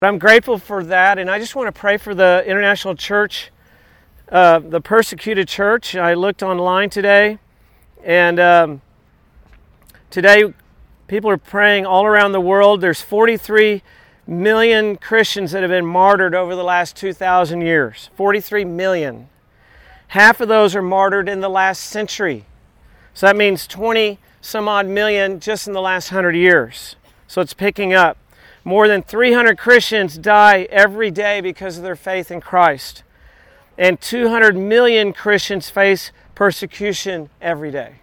I'm grateful for that, and I just want to pray for the International Church, the persecuted church. I looked online today, and today people are praying all around the world. There's 43 million Christians that have been martyred over the last 2,000 years. 43 million. Half of those are martyred in the last century. So that means 20 some odd million just in the last 100 years. So it's picking up. More than 300 Christians die every day because of their faith in Christ. And 200 million Christians face persecution every day.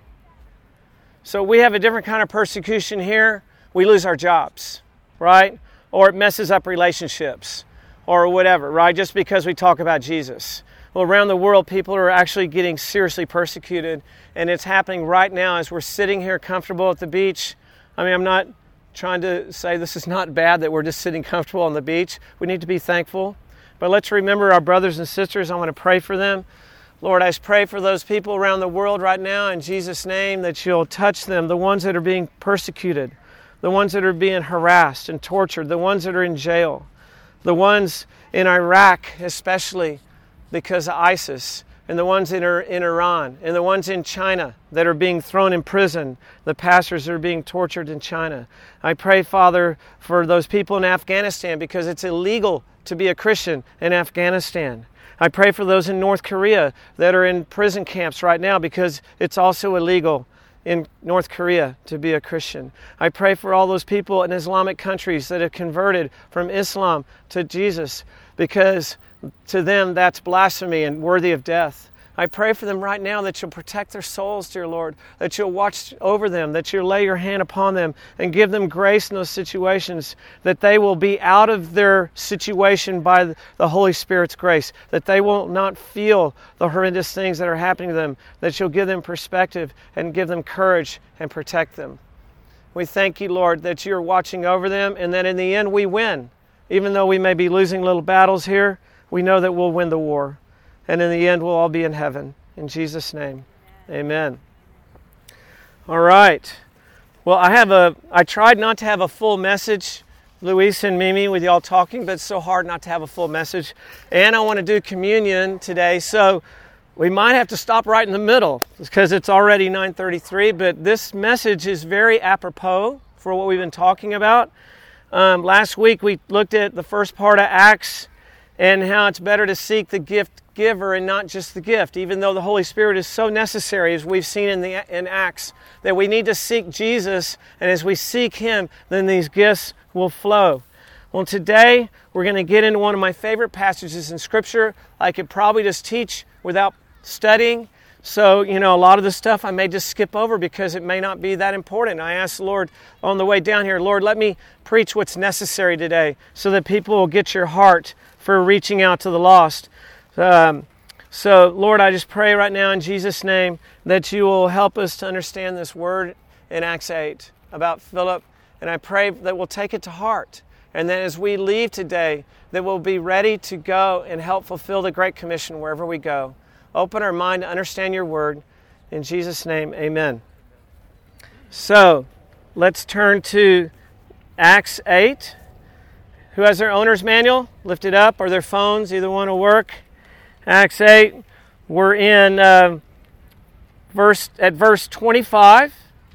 So we have a different kind of persecution here. We lose our jobs, right? Or it messes up relationships or whatever, right? Just because we talk about Jesus. Well, around the world, people are actually getting seriously persecuted. And it's happening right now as we're sitting here comfortable at the beach. I mean, I'm not trying to say this is not bad that we're just sitting comfortable on the beach. We need to be thankful. But let's remember our brothers and sisters. I want to pray for them. Lord, I just pray for those people around the world right now in Jesus' name that you'll touch them, the ones that are being persecuted, the ones that are being harassed and tortured, the ones that are in jail, the ones in Iraq especially because of ISIS, and the ones that are in Iran, and the ones in China that are being thrown in prison, the pastors that are being tortured in China. I pray, Father, for those people in Afghanistan because it's illegal to be a Christian in Afghanistan. I pray for those in North Korea that are in prison camps right now because it's also illegal in North Korea to be a Christian. I pray for all those people in Islamic countries that have converted from Islam to Jesus because to them that's blasphemy and worthy of death. I pray for them right now that you'll protect their souls, dear Lord, that you'll watch over them, that you'll lay your hand upon them and give them grace in those situations, that they will be out of their situation by the Holy Spirit's grace, that they will not feel the horrendous things that are happening to them, that you'll give them perspective and give them courage and protect them. We thank you, Lord, that you're watching over them and that in the end we win. Even though we may be losing little battles here, we know that we'll win the war. And in the end, we'll all be in heaven. In Jesus' name, amen. All right. Well, I tried not to have a full message, Luis and Mimi, with y'all talking, but it's so hard not to have a full message. And I want to do communion today, so we might have to stop right in the middle because it's already 9:33, but this message is very apropos for what we've been talking about. Last week, we looked at the first part of Acts and how it's better to seek the gift giver and not just the gift, even though the Holy Spirit is so necessary, as we've seen in Acts, that we need to seek Jesus, and as we seek Him, then these gifts will flow. Well, today, we're going to get into one of my favorite passages in Scripture. I could probably just teach without studying, so, a lot of the stuff I may just skip over because it may not be that important. I asked the Lord on the way down here, Lord, let me preach what's necessary today so that people will get your heart for reaching out to the lost. So, Lord, I just pray right now in Jesus' name that you will help us to understand this word in Acts 8 about Philip. And I pray that we'll take it to heart. And that as we leave today, that we'll be ready to go and help fulfill the Great Commission wherever we go. Open our mind to understand your word. In Jesus' name, amen. So, let's turn to Acts 8. Who has their owner's manual? Lift it up, or their phones. Either one will work. Acts 8. We're in verse 25.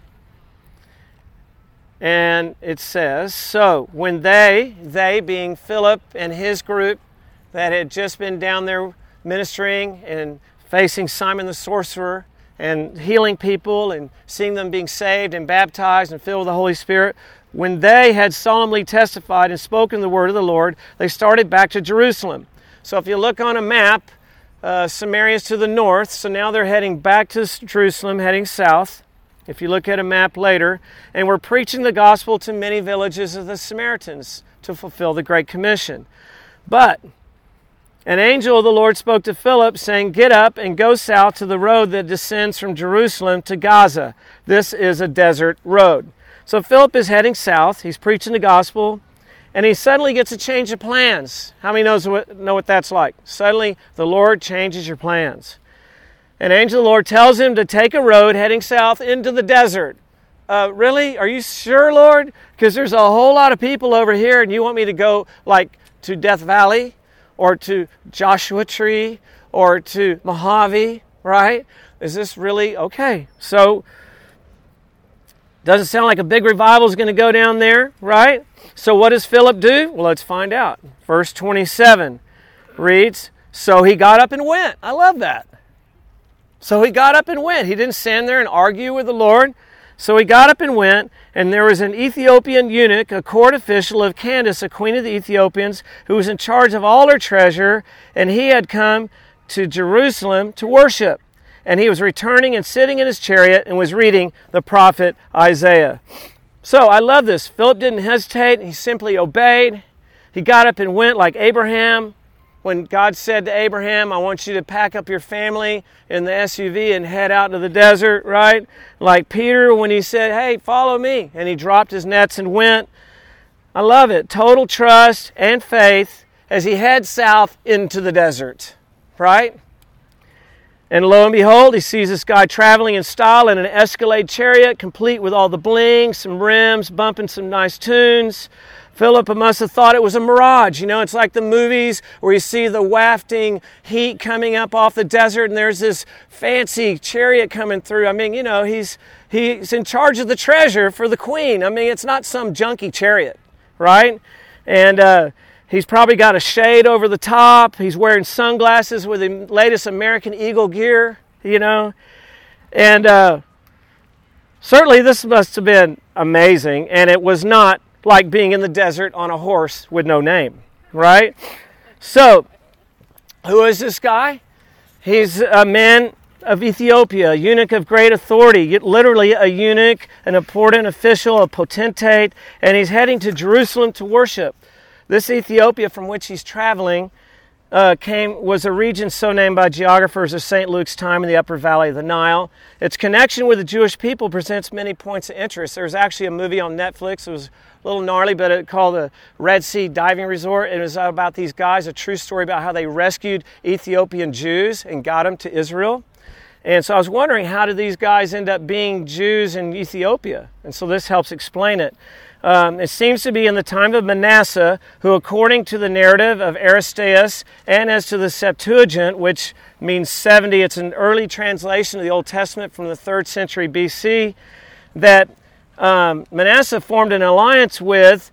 And it says, so when they being Philip and his group that had just been down there ministering and facing Simon the sorcerer and healing people and seeing them being saved and baptized and filled with the Holy Spirit, when they had solemnly testified and spoken the word of the Lord, they started back to Jerusalem. So if you look on a map, Samaria is to the north, so now they're heading back to Jerusalem, heading south. If you look at a map later, and we're preaching the gospel to many villages of the Samaritans to fulfill the Great Commission. But an angel of the Lord spoke to Philip, saying, get up and go south to the road that descends from Jerusalem to Gaza. This is a desert road. So Philip is heading south. He's preaching the gospel, and he suddenly gets a change of plans. How many know what that's like? Suddenly, the Lord changes your plans. An angel of the Lord tells him to take a road heading south into the desert. really? Are you sure, Lord? Because there's a whole lot of people over here, and you want me to go like to Death Valley or to Joshua Tree or to Mojave, right? Is this really okay? So, doesn't sound like a big revival is going to go down there, right? So what does Philip do? Well, let's find out. Verse 27 reads, so he got up and went. I love that. So he got up and went. He didn't stand there and argue with the Lord. So he got up and went, and there was an Ethiopian eunuch, a court official of Candace, a queen of the Ethiopians, who was in charge of all her treasure, and he had come to Jerusalem to worship. And he was returning and sitting in his chariot and was reading the prophet Isaiah. So I love this. Philip didn't hesitate. He simply obeyed. He got up and went like Abraham. When God said to Abraham, I want you to pack up your family in the SUV and head out to the desert, right? Like Peter when he said, hey, follow me. And he dropped his nets and went. I love it. Total trust and faith as he heads south into the desert, right? And lo and behold, he sees this guy traveling in style in an Escalade chariot, complete with all the bling, some rims, bumping some nice tunes. Philip must have thought it was a mirage. You know, it's like the movies where you see the wafting heat coming up off the desert and there's this fancy chariot coming through. I mean, you know, he's in charge of the treasure for the queen. I mean, it's not some junky chariot, right? And he's probably got a shade over the top. He's wearing sunglasses with the latest American Eagle gear, you know. And certainly this must have been amazing, and it was not like being in the desert on a horse with no name, right? So, who is this guy? He's a man of Ethiopia, a eunuch of great authority, literally a eunuch, an important official, a potentate, and he's heading to Jerusalem to worship. This Ethiopia from which he's traveling was a region so named by geographers of St. Luke's time in the upper valley of the Nile. Its connection with the Jewish people presents many points of interest. There's actually a movie on Netflix. It was a little gnarly, but it called the Red Sea Diving Resort. It was about these guys, a true story about how they rescued Ethiopian Jews and got them to Israel. And so I was wondering, how did these guys end up being Jews in Ethiopia? And so this helps explain it. It seems to be in the time of Manasseh, who according to the narrative of Aristeas and as to the Septuagint, which means 70, it's an early translation of the Old Testament from the 3rd century BC, that Manasseh formed an alliance with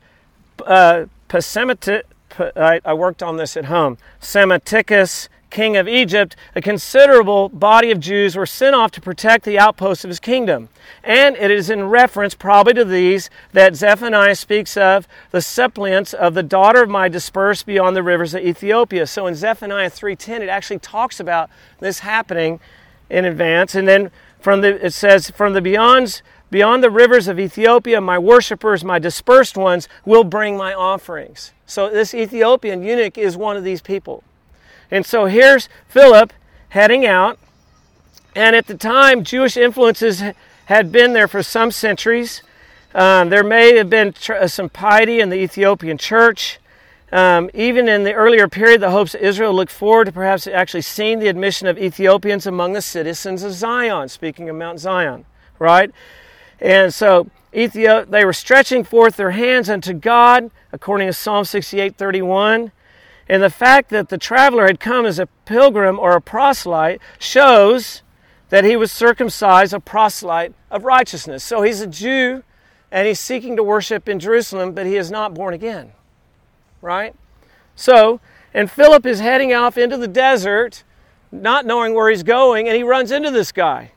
Psammetichus, I worked on this at home, Psammeticus, king of Egypt. A considerable body of Jews were sent off to protect the outposts of his kingdom. And it is in reference probably to these that Zephaniah speaks of the suppliants of the daughter of my dispersed beyond the rivers of Ethiopia. So in Zephaniah 3:10, it actually talks about this happening in advance. And then it says, from the beyond the rivers of Ethiopia, my worshipers, my dispersed ones, will bring my offerings. So this Ethiopian eunuch is one of these people. And so here's Philip heading out. And at the time, Jewish influences had been there for some centuries. There may have been some piety in the Ethiopian church. Even in the earlier period, the hopes of Israel looked forward to perhaps actually seeing the admission of Ethiopians among the citizens of Zion, speaking of Mount Zion, right? And so they were stretching forth their hands unto God, according to Psalm 68:31. And the fact that the traveler had come as a pilgrim or a proselyte shows that he was circumcised, a proselyte of righteousness. So he's a Jew, and he's seeking to worship in Jerusalem, but he is not born again, right? So, and Philip is heading off into the desert, not knowing where he's going, and he runs into this guy.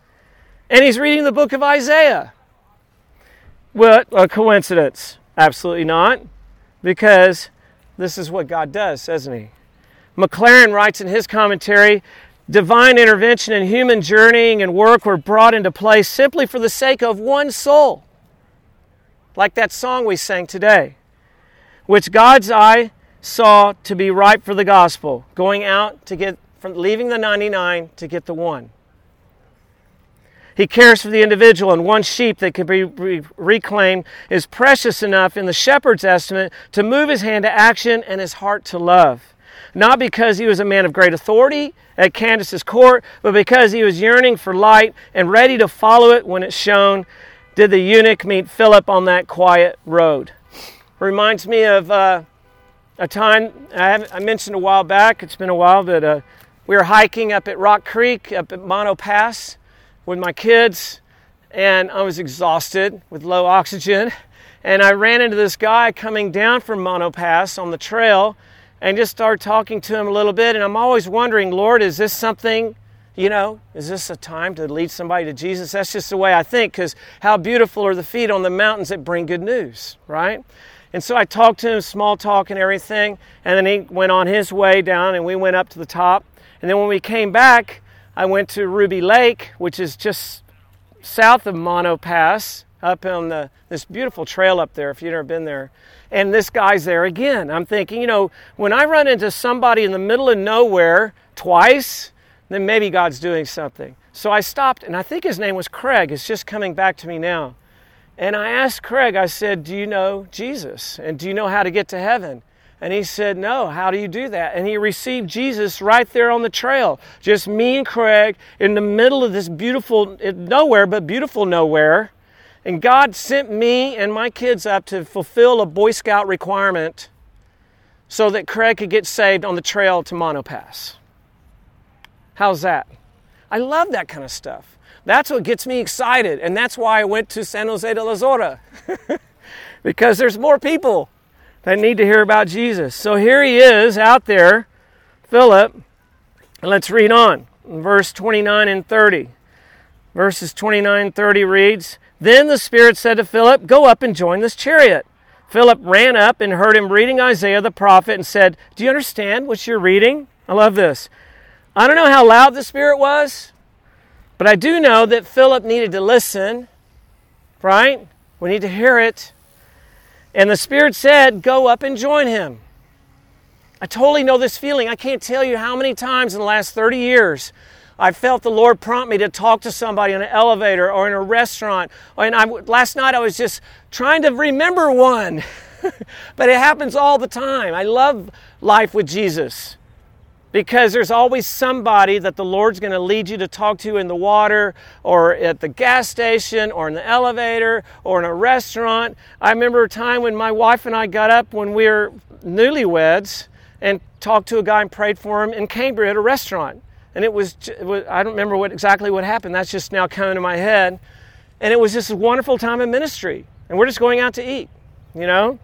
And he's reading the book of Isaiah. What a coincidence. Absolutely not, because this is what God does, doesn't he? McLaren writes in his commentary, divine intervention and human journeying and work were brought into place simply for the sake of one soul. Like that song we sang today, which God's eye saw to be ripe for the gospel, going out to get, from leaving the 99 to get the one. He cares for the individual, and one sheep that can be reclaimed is precious enough in the shepherd's estimate to move his hand to action and his heart to love. Not because he was a man of great authority at Candace's court, but because he was yearning for light and ready to follow it when it shone. did the eunuch meet Philip on that quiet road. Reminds me of a time I mentioned a while back. It's been a while, but we were hiking up at Rock Creek, up at Mono Pass with my kids, and I was exhausted with low oxygen. And I ran into this guy coming down from Mono Pass on the trail and just started talking to him a little bit. And I'm always wondering, Lord, is this something, is this a time to lead somebody to Jesus? That's just the way I think, because how beautiful are the feet on the mountains that bring good news, right? And so I talked to him, small talk and everything, and then he went on his way down and we went up to the top. And then when we came back, I went to Ruby Lake, which is just south of Mono Pass, up on this beautiful trail up there, if you've never been there. And this guy's there again. I'm thinking, when I run into somebody in the middle of nowhere twice, then maybe God's doing something. So I stopped, and I think his name was Craig. It's just coming back to me now. And I asked Craig, I said, do you know Jesus? And do you know how to get to heaven? And he said, no, how do you do that? And he received Jesus right there on the trail. Just me and Craig in the middle of this beautiful, nowhere, but beautiful nowhere. And God sent me and my kids up to fulfill a Boy Scout requirement so that Craig could get saved on the trail to Mono Pass. How's that? I love that kind of stuff. That's what gets me excited. And that's why I went to San Jose de la Zora. Because there's more people that need to hear about Jesus. So here he is out there, Philip. And let's read on. Verse 29 and 30. Verses 29 and 30 reads, Then the Spirit said to Philip, Go up and join this chariot. Philip ran up and heard him reading Isaiah the prophet and said, Do you understand what you're reading? I love this. I don't know how loud the Spirit was, but I do know that Philip needed to listen, right? We need to hear it. And the Spirit said, Go up and join him. I totally know this feeling. I can't tell you how many times in the last 30 years I felt the Lord prompt me to talk to somebody in an elevator or in a restaurant. Last night I was just trying to remember one. But it happens all the time. I love life with Jesus because there's always somebody that the Lord's going to lead you to talk to in the water or at the gas station or in the elevator or in a restaurant. I remember a time when my wife and I got up when we were newlyweds and talked to a guy and prayed for him in Cambridge at a restaurant. And it was I don't remember exactly what happened. That's just now coming to my head. And it was just a wonderful time of ministry. And we're just going out to eat, And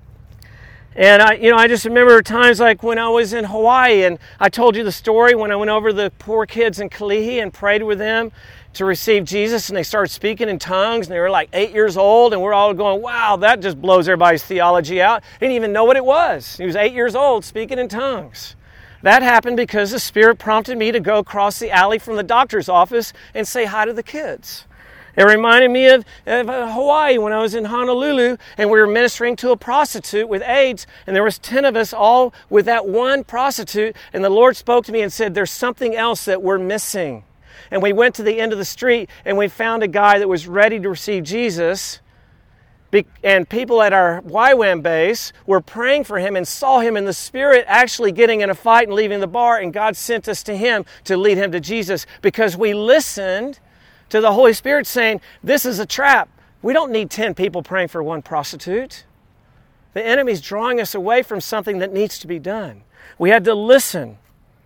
I just remember times like when I was in Hawaii, and I told you the story when I went over the poor kids in Kalihi and prayed with them to receive Jesus, and they started speaking in tongues, and they were like 8 years old, and we're all going, wow, that just blows everybody's theology out. They didn't even know what it was. He was 8 years old speaking in tongues. That happened because the Spirit prompted me to go across the alley from the doctor's office and say hi to the kids. It reminded me of Hawaii when I was in Honolulu and we were ministering to a prostitute with AIDS, and there was 10 of us all with that one prostitute, and the Lord spoke to me and said, there's something else that we're missing. And we went to the end of the street and we found a guy that was ready to receive Jesus. And people at our YWAM base were praying for him and saw him in the Spirit actually getting in a fight and leaving the bar. And God sent us to him to lead him to Jesus because we listened to the Holy Spirit saying, this is a trap. We don't need 10 people praying for one prostitute. The enemy's drawing us away from something that needs to be done. We had to listen.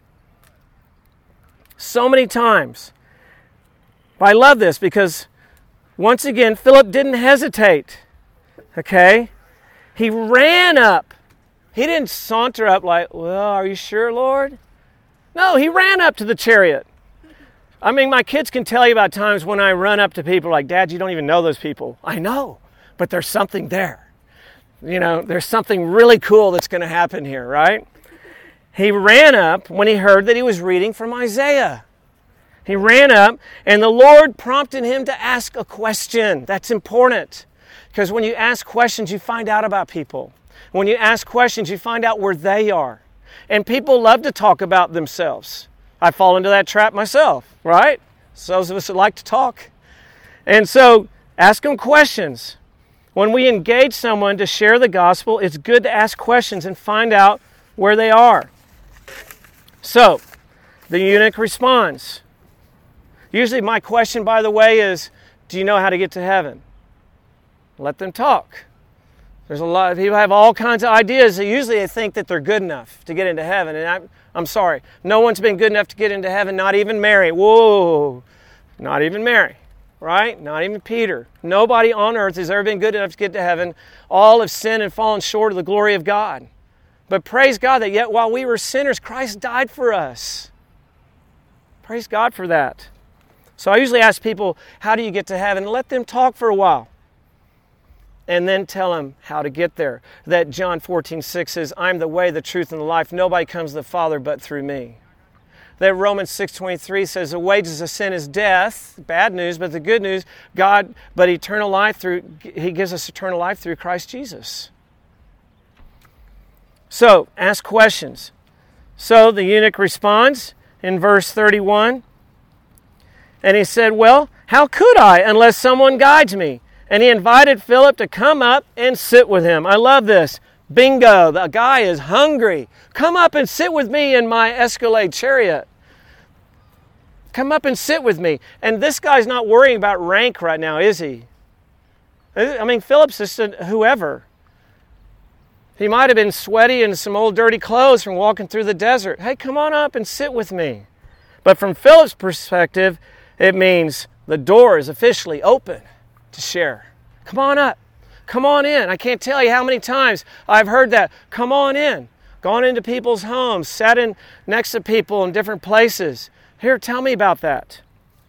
So many times. But I love this because, once again, Philip didn't hesitate. Okay? He ran up. He didn't saunter up like, well, are you sure, Lord? No, he ran up to the chariot. I mean, my kids can tell you about times when I run up to people like, Dad, you don't even know those people. I know, but there's something there. There's something really cool that's going to happen here, right? He ran up when he heard that he was reading from Isaiah. He ran up, and the Lord prompted him to ask a question. That's important. Because when you ask questions, you find out about people. When you ask questions, you find out where they are. And people love to talk about themselves. I fall into that trap myself, right? Those of us that like to talk. And so, ask them questions. When we engage someone to share the gospel, it's good to ask questions and find out where they are. So, the eunuch responds. Usually my question, by the way, is, do you know how to get to heaven? Let them talk. There's a lot of people have all kinds of ideas. Usually they think that they're good enough to get into heaven. And I'm sorry. No one's been good enough to get into heaven, not even Mary. Whoa. Not even Mary. Right? Not even Peter. Nobody on earth has ever been good enough to get to heaven. All have sinned and fallen short of the glory of God. But praise God that yet while we were sinners, Christ died for us. Praise God for that. So I usually ask people, how do you get to heaven? Let them talk for a while. And then tell them how to get there. That John 14:6 says, I'm the way, the truth, and the life. Nobody comes to the Father but through me. That Romans 6:23 says, the wages of sin is death. Bad news, but the good news, eternal life He gives us eternal life through Christ Jesus. So, ask questions. So the eunuch responds in verse 31. And he said, well, how could I unless someone guides me? And he invited Philip to come up and sit with him. I love this. Bingo, the guy is hungry. Come up and sit with me in my Escalade chariot. Come up and sit with me. And this guy's not worrying about rank right now, is he? I mean, Philip's just whoever. He might have been sweaty in some old dirty clothes from walking through the desert. Hey, come on up and sit with me. But from Philip's perspective, it means the door is officially open to share. Come on up. Come on in. I can't tell you how many times I've heard that. Come on in. Gone into people's homes, sat in next to people in different places. Here, tell me about that.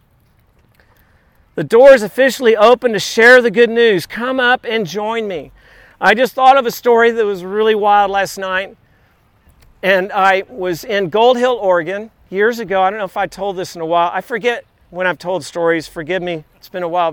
The door is officially open to share the good news. Come up and join me. I just thought of a story that was really wild last night. And I was in Gold Hill, Oregon, years ago. I don't know if I told this in a while. I forget when I've told stories. Forgive me. It's been a while.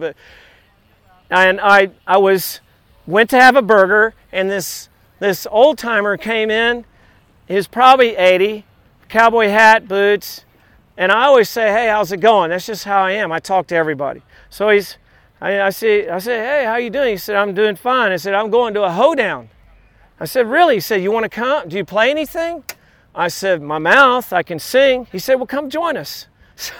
And I went to have a burger, and this old timer came in. He was probably 80, cowboy hat, boots, and I always say, "Hey, how's it going?" That's just how I am. I talk to everybody. So I say, "Hey, how you doing?" He said, "I'm doing fine." I said, "I'm going to a hoedown." I said, "Really?" He said, "You want to come? Do you play anything?" I said, "My mouth, I can sing." He said, "Well, come join us."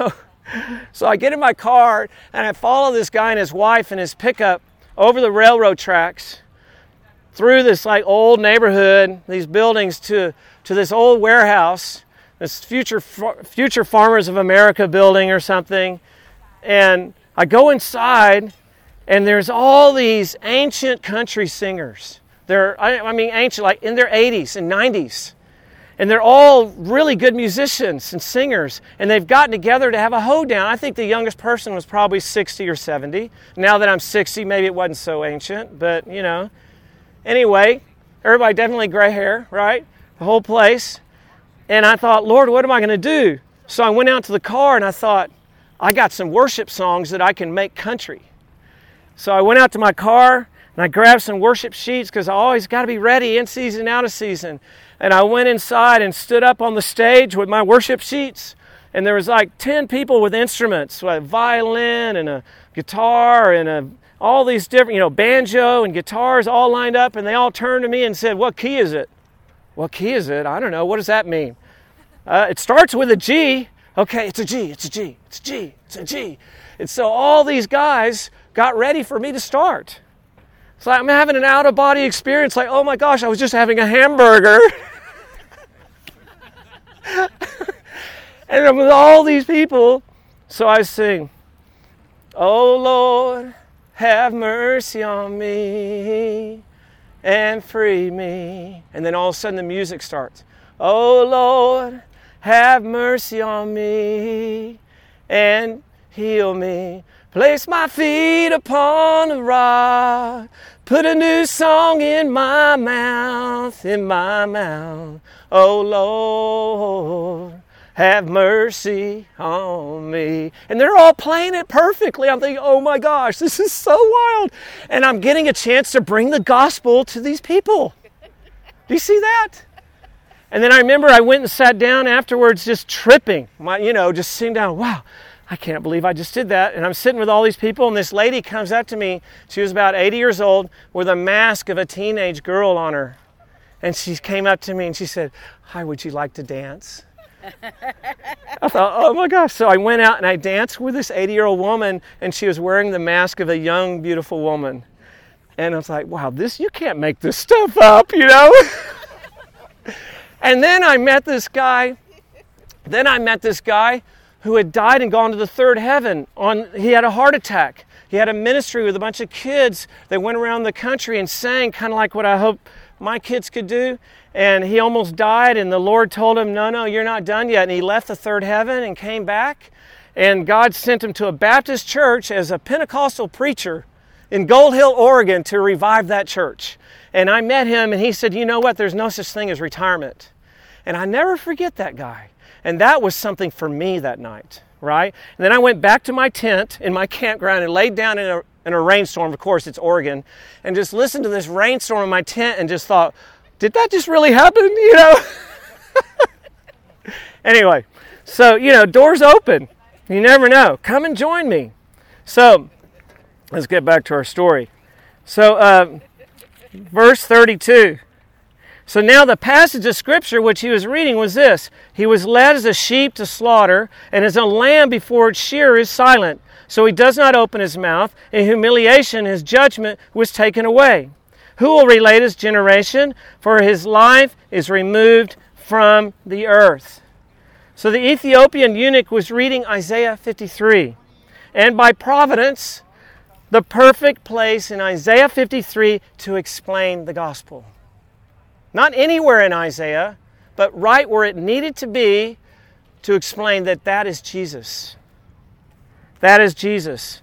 So I get in my car and I follow this guy and his wife and his pickup over the railroad tracks through this like old neighborhood, these buildings to this old warehouse, this future Farmers of America building or something. And I go inside and there's all these ancient country singers. They're ancient, like in their 80s and 90s. And they're all really good musicians and singers. And they've gotten together to have a hoedown. I think the youngest person was probably 60 or 70. Now that I'm 60, maybe it wasn't so ancient. But, you know. Anyway, everybody definitely gray hair, right? The whole place. And I thought, Lord, what am I going to do? So I went out to the car and I thought, I got some worship songs that I can make country. So I went out to my car and I grabbed some worship sheets because I always got to be ready in season, out of season. And I went inside and stood up on the stage with my worship sheets. And there was like 10 people with instruments, like a violin and a guitar and all these different, banjo and guitars all lined up. And they all turned to me and said, "What key is it?" "What key is it? I don't know. What does that mean?" "It starts with a G." "Okay, it's a G, it's a G, it's a G, it's a G." And so all these guys got ready for me to start. It's like I'm having an out-of-body experience. Like, oh my gosh, I was just having a hamburger. And I'm with all these people. So I sing, "Oh Lord, have mercy on me and free me." And then all of a sudden the music starts. "Oh Lord, have mercy on me and heal me. Place my feet upon the rock. Put a new song in my mouth, Oh Lord, have mercy on me." And they're all playing it perfectly. I'm thinking, oh my gosh, this is so wild. And I'm getting a chance to bring the gospel to these people. Do you see that? And then I remember I went and sat down afterwards just tripping, just sitting down, wow. I can't believe I just did that. And I'm sitting with all these people, and this lady comes up to me. She was about 80 years old with a mask of a teenage girl on her. And she came up to me and she said, "Hi, would you like to dance?" I thought, oh my gosh. So I went out and I danced with this 80-year-old woman, and she was wearing the mask of a young, beautiful woman. And I was like, wow, you can't make this stuff up, you know? And then I met this guy who had died and gone to the third heaven. He had a heart attack. He had a ministry with a bunch of kids that went around the country and sang kind of like what I hope my kids could do. And he almost died, and the Lord told him, no, you're not done yet. And he left the third heaven and came back. And God sent him to a Baptist church as a Pentecostal preacher in Gold Hill, Oregon, to revive that church. And I met him, and he said, you know what? There's no such thing as retirement. And I never forget that guy. And that was something for me that night, right? And then I went back to my tent in my campground and laid down in a rainstorm. Of course, it's Oregon. And just listened to this rainstorm in my tent and just thought, did that just really happen? You know? Anyway, so, doors open. You never know. Come and join me. So, let's get back to our story. So, verse 32. So now the passage of Scripture which he was reading was this. He was led as a sheep to slaughter, and as a lamb before its shearer is silent. So he does not open his mouth. In humiliation his judgment was taken away. Who will relate his generation? For his life is removed from the earth. So the Ethiopian eunuch was reading Isaiah 53. And by providence, the perfect place in Isaiah 53 to explain the gospel. Not anywhere in Isaiah, but right where it needed to be to explain that is Jesus. That is Jesus.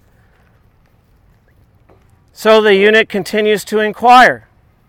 So the eunuch continues to inquire.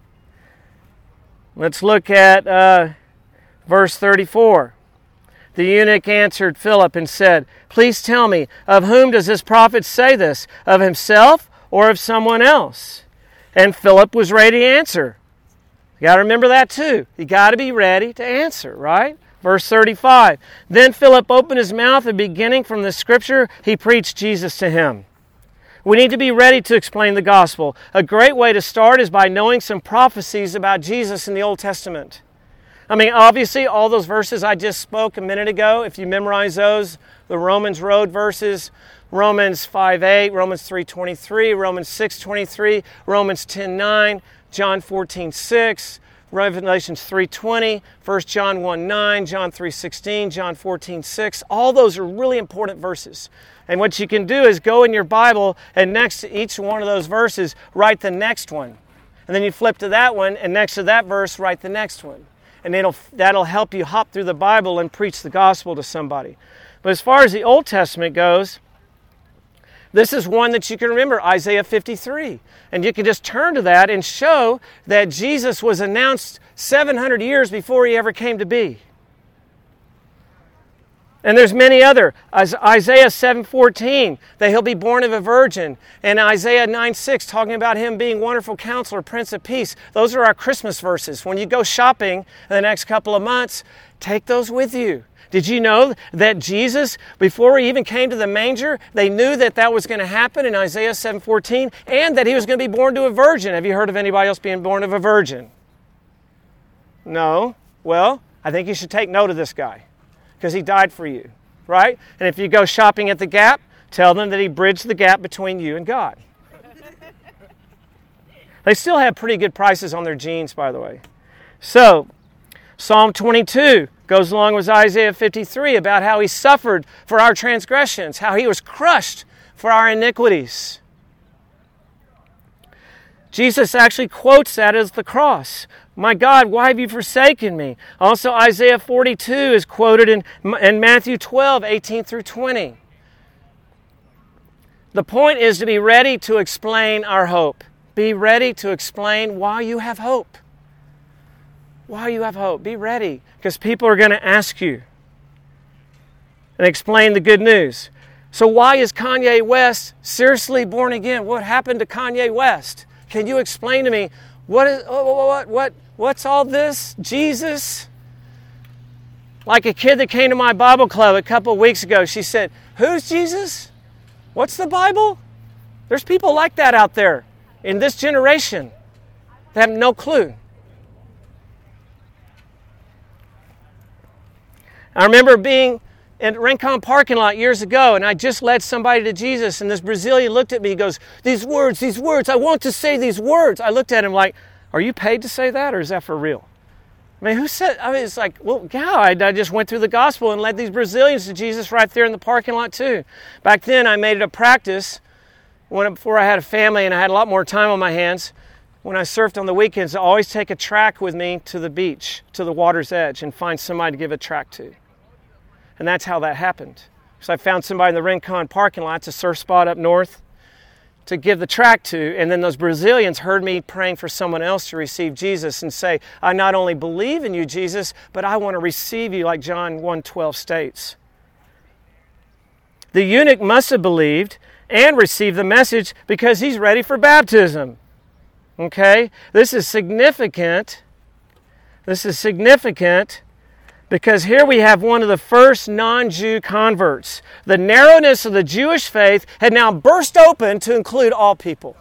Let's look at verse 34. The eunuch answered Philip and said, please tell me, of whom does this prophet say this? Of himself or of someone else? And Philip was ready to answer. You got to remember that too. You got to be ready to answer, right? Verse 35. Then Philip opened his mouth, and beginning from the Scripture, he preached Jesus to him. We need to be ready to explain the gospel. A great way to start is by knowing some prophecies about Jesus in the Old Testament. I mean, obviously, all those verses I just spoke a minute ago, if you memorize those, the Romans Road verses, Romans 5:8, Romans 3:23, Romans 6:23, Romans 10:9, John 14:6, Revelations 3:20, 1 John 1:9, John 3:16, John 14:6. All those are really important verses. And what you can do is go in your Bible and next to each one of those verses, write the next one. And then you flip to that one, and next to that verse, write the next one. And that'll help you hop through the Bible and preach the gospel to somebody. But as far as the Old Testament goes, this is one that you can remember, Isaiah 53. And you can just turn to that and show that Jesus was announced 700 years before he ever came to be. And there's many other. Isaiah 7:14, that he'll be born of a virgin. And Isaiah 9:6, talking about him being Wonderful Counselor, Prince of Peace. Those are our Christmas verses. When you go shopping in the next couple of months, take those with you. Did you know that Jesus, before he even came to the manger, they knew that was going to happen in Isaiah 7:14, and that he was going to be born to a virgin? Have you heard of anybody else being born of a virgin? No? Well, I think you should take note of this guy, because he died for you, right? And if you go shopping at the Gap, tell them that he bridged the gap between you and God. They still have pretty good prices on their jeans, by the way. So, Psalm 22 goes along with Isaiah 53 about how he suffered for our transgressions, how he was crushed for our iniquities. Jesus actually quotes that as the cross. My God, why have you forsaken me? Also, Isaiah 42 is quoted in Matthew 12, 18 through 20. The point is to be ready to explain our hope. Be ready to explain why you have hope. Why you have hope. Be ready, because people are going to ask you and explain the good news. So why is Kanye West seriously born again? What happened to Kanye West? Can you explain to me what's all this? Jesus? Like a kid that came to my Bible club a couple of weeks ago, she said, "Who's Jesus? What's the Bible?" There's people like that out there in this generation. They have no clue. I remember being in Rincon parking lot years ago, and I just led somebody to Jesus, and this Brazilian looked at me, he goes, these words, I want to say these words. I looked at him like, are you paid to say that, or is that for real? I mean, who said, it's like, well, yeah, I just went through the gospel and led these Brazilians to Jesus right there in the parking lot too. Back then, I made it a practice, before I had a family and I had a lot more time on my hands, when I surfed on the weekends, to always take a track with me to the beach, to the water's edge, and find somebody to give a track to. And that's how that happened. So I found somebody in the Rincon parking lot, it's a surf spot up north, to give the track to. And then those Brazilians heard me praying for someone else to receive Jesus and say, I not only believe in you, Jesus, but I want to receive you like John 1:12 states. The eunuch must have believed and received the message because he's ready for baptism. Okay? This is significant. Because here we have one of the first non-Jew converts. The narrowness of the Jewish faith had now burst open to include all people.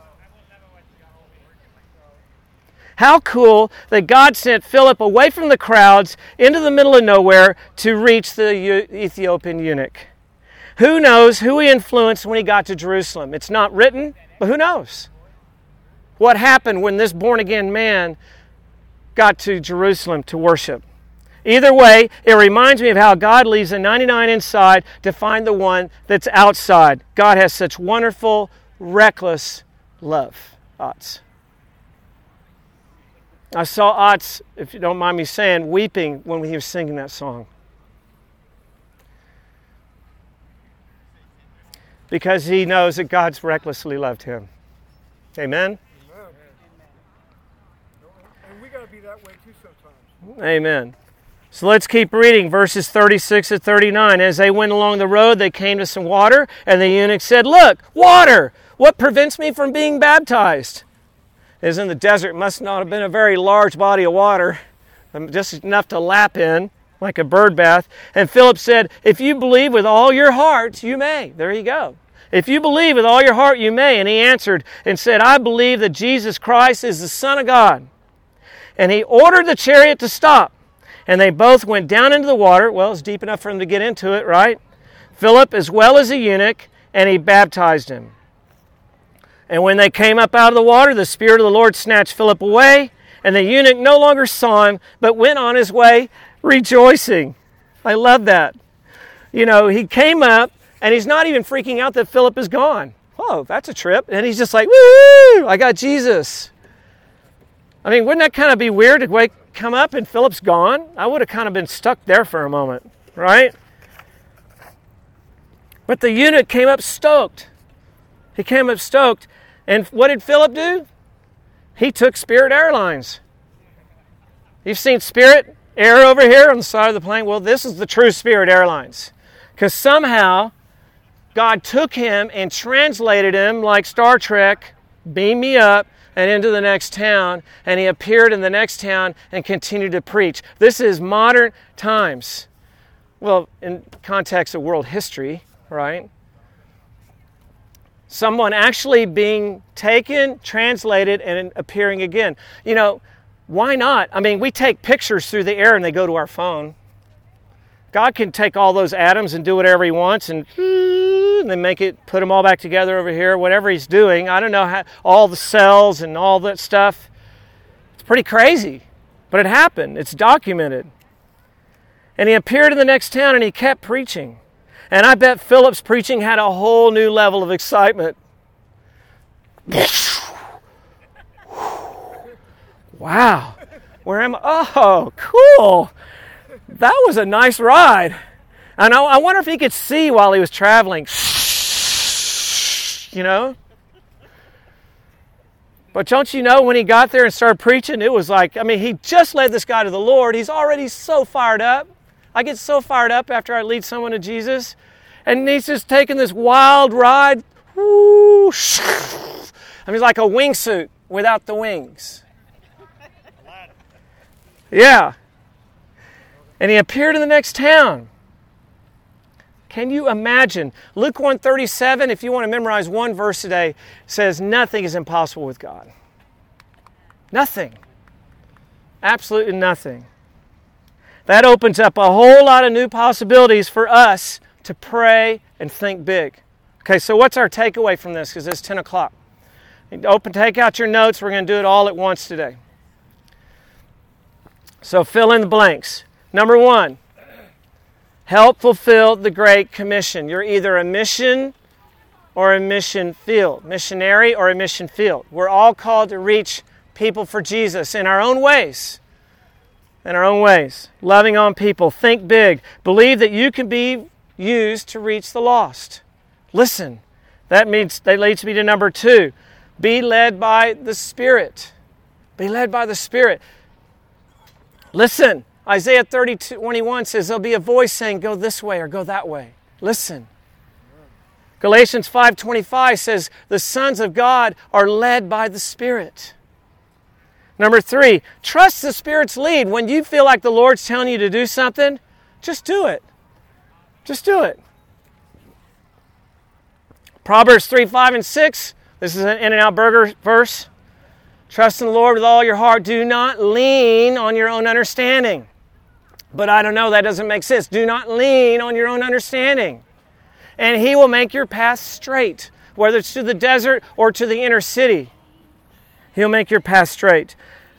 How cool that God sent Philip away from the crowds into the middle of nowhere to reach the Ethiopian eunuch. Who knows who he influenced when he got to Jerusalem? It's not written, but who knows? What happened when this born-again man got to Jerusalem to worship? Either way, it reminds me of how God leaves the 99 inside to find the one that's outside. God has such wonderful, reckless love. Otz. I saw Otz, if you don't mind me saying, weeping when he was singing that song. Because he knows that God's recklessly loved him. Amen? And we got to be that way too sometimes. Amen. So let's keep reading verses 36 to 39. As they went along the road, they came to some water, and the eunuch said, look, water! What prevents me from being baptized? As in the desert, it must not have been a very large body of water, just enough to lap in, like a bird bath. And Philip said, if you believe with all your heart, you may. There you go. If you believe with all your heart, you may. And he answered and said, I believe that Jesus Christ is the Son of God. And he ordered the chariot to stop. And they both went down into the water. Well, it's deep enough for them to get into it, right? Philip as well as the eunuch, and he baptized him. And when they came up out of the water, the Spirit of the Lord snatched Philip away, and the eunuch no longer saw him, but went on his way rejoicing. I love that. You know, he came up, and he's not even freaking out that Philip is gone. Whoa, that's a trip. And he's just like, woo, I got Jesus. I mean, wouldn't that kind of be weird to come up and Philip's gone? I would have kind of been stuck there for a moment, right? But the eunuch came up stoked. He came up stoked. And what did Philip do? He took Spirit Airlines. You've seen Spirit Air over here on the side of the plane? Well, this is the true Spirit Airlines. Because somehow God took him and translated him like Star Trek, beam me up, and into the next town, and he appeared in the next town and continued to preach. This is modern times. Well, in context of world history, right? Someone actually being taken, translated, and appearing again. You know, why not? I mean, we take pictures through the air and they go to our phone. God can take all those atoms and do whatever he wants and then put them all back together over here, whatever he's doing. I don't know how, all the cells and all that stuff. It's pretty crazy, but it happened. It's documented. And he appeared in the next town and he kept preaching. And I bet Philip's preaching had a whole new level of excitement. Wow. Where am I? Oh, cool. That was a nice ride. And I wonder if he could see while he was traveling. You know? But don't you know, when he got there and started preaching, it was like, I mean, he just led this guy to the Lord. He's already so fired up. I get so fired up after I lead someone to Jesus. And he's just taking this wild ride. Woo. I mean, it's like a wingsuit without the wings. Yeah. And he appeared in the next town. Can you imagine? Luke 1:37, if you want to memorize one verse today, says nothing is impossible with God. Nothing. Absolutely nothing. That opens up a whole lot of new possibilities for us to pray and think big. Okay, so what's our takeaway from this? Because it's 10 o'clock. Take out your notes. We're going to do it all at once today. So fill in the blanks. Number 1, help fulfill the Great Commission. You're either a mission or a mission field, missionary or a mission field. We're all called to reach people for Jesus in our own ways. In our own ways. Loving on people. Think big. Believe that you can be used to reach the lost. Listen. That leads me to number 2. Be led by the Spirit. Be led by the Spirit. Listen. Isaiah 30:21 says there'll be a voice saying, go this way or go that way. Listen. Galatians 5:25 says the sons of God are led by the Spirit. Number 3, trust the Spirit's lead. When you feel like the Lord's telling you to do something, just do it. Just do it. Proverbs 3:5 and 6. This is an In-N-Out Burger verse. Trust in the Lord with all your heart. Do not lean on your own understanding. But I don't know, that doesn't make sense. Do not lean on your own understanding. And He will make your path straight, whether it's to the desert or to the inner city. He'll make your path straight.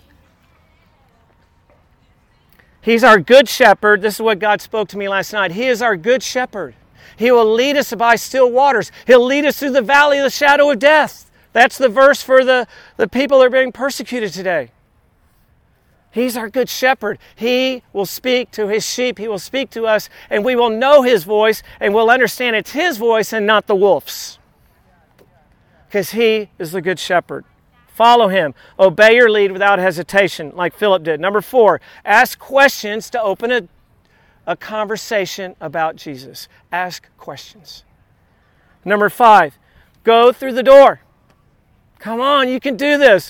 He's our good shepherd. This is what God spoke to me last night. He is our good shepherd. He will lead us by still waters. He'll lead us through the valley of the shadow of death. That's the verse for the people that are being persecuted today. He's our good shepherd. He will speak to His sheep. He will speak to us, and we will know His voice, and we'll understand it's His voice and not the wolf's. Because He is the good shepherd. Follow Him. Obey your lead without hesitation, like Philip did. Number 4, ask questions to open a conversation about Jesus. Ask questions. Number 5, go through the door. Come on, you can do this.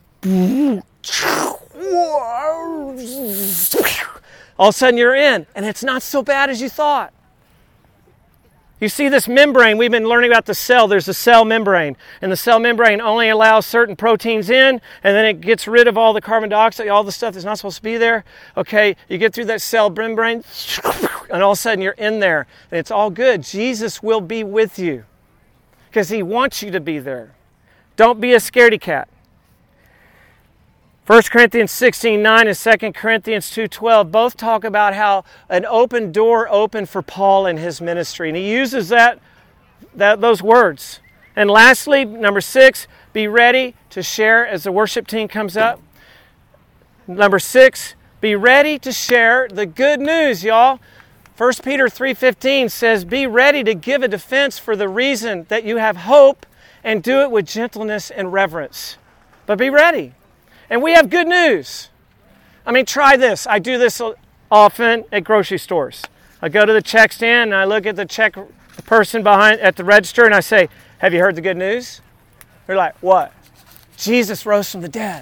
All of a sudden you're in, and it's not so bad as you thought. You see this membrane, we've been learning about the cell. There's a cell membrane, and the cell membrane only allows certain proteins in, and then it gets rid of all the carbon dioxide, all the stuff that's not supposed to be there. Okay, you get through that cell membrane, and all of a sudden you're in there, and it's all good. Jesus will be with you because He wants you to be there. Don't be a scaredy cat. 1 Corinthians 16:9 and 2 Corinthians 2:12 both talk about how an open door opened for Paul in his ministry. And he uses those words. And lastly, number 6, be ready to share as the worship team comes up. Number 6, be ready to share the good news, y'all. 1 Peter 3:15 says, be ready to give a defense for the reason that you have hope, and do it with gentleness and reverence. But be ready. And we have good news. I mean, try this. I do this often at grocery stores. I go to the check stand and I look at the person behind at the register and I say, have you heard the good news? They're like, what? Jesus rose from the dead.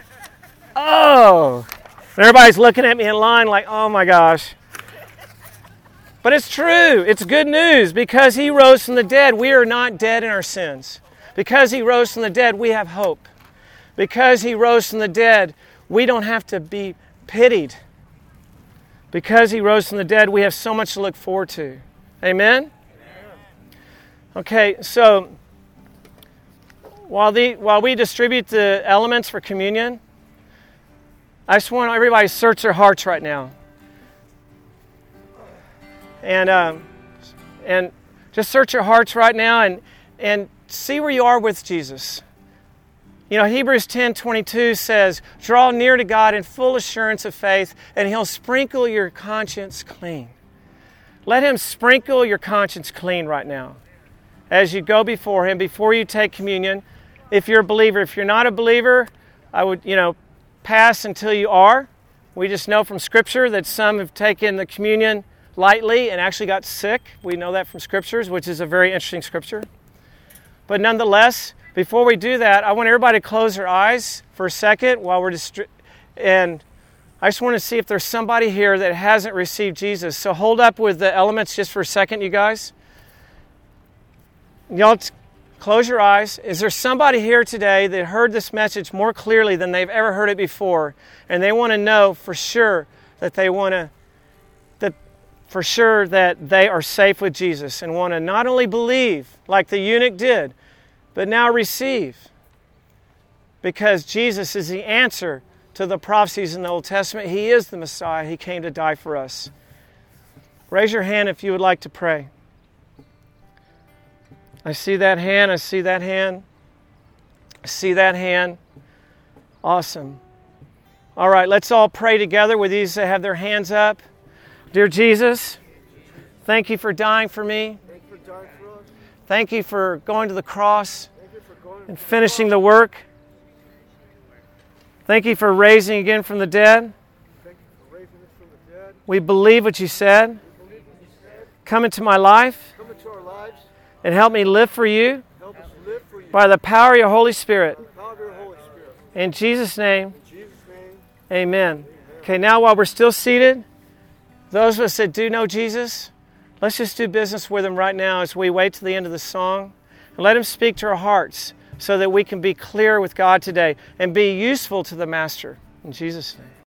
Oh. And everybody's looking at me in line like, oh my gosh. But it's true. It's good news. Because He rose from the dead, we are not dead in our sins. Because He rose from the dead, we have hope. Because He rose from the dead, we don't have to be pitied. Because He rose from the dead, we have so much to look forward to. Amen? Okay, so while we distribute the elements for communion, I just want everybody to search their hearts right now. And just search your hearts right now and see where you are with Jesus. You know, Hebrews 10:22 says, draw near to God in full assurance of faith, and He'll sprinkle your conscience clean. Let Him sprinkle your conscience clean right now. As you go before Him, before you take communion, if you're a believer. If you're not a believer, I would, pass until you are. We just know from Scripture that some have taken the communion lightly and actually got sick. We know that from Scriptures, which is a very interesting Scripture. But nonetheless, before we do that, I want everybody to close their eyes for a second while we're and I just want to see if there's somebody here that hasn't received Jesus. So hold up with the elements just for a second, you guys. Y'all close your eyes. Is there somebody here today that heard this message more clearly than they've ever heard it before, and they want to know for sure that they want to, that for sure that they are safe with Jesus and want to not only believe like the eunuch did, but now receive. Because Jesus is the answer to the prophecies in the Old Testament. He is the Messiah. He came to die for us. Raise your hand if you would like to pray. I see that hand. I see that hand. I see that hand. Awesome. All right, let's all pray together with these that have their hands up. Dear Jesus, thank you for dying for me. Thank you for dying for us. Thank you for going to the cross Thank you for going and finishing the work. Thank you for raising again from the dead. Thank you for raising us from the dead. We believe what you said. We believe what you said. Come into my life Come into our lives. and help me live for you Help us live for you. by the power of your Holy Spirit. By the power of your Holy Spirit. In Jesus' name, In Jesus' name. amen. Okay, now while we're still seated, those of us that do know Jesus, let's just do business with him right now as we wait to the end of the song. And let him speak to our hearts so that we can be clear with God today and be useful to the Master. In Jesus' name.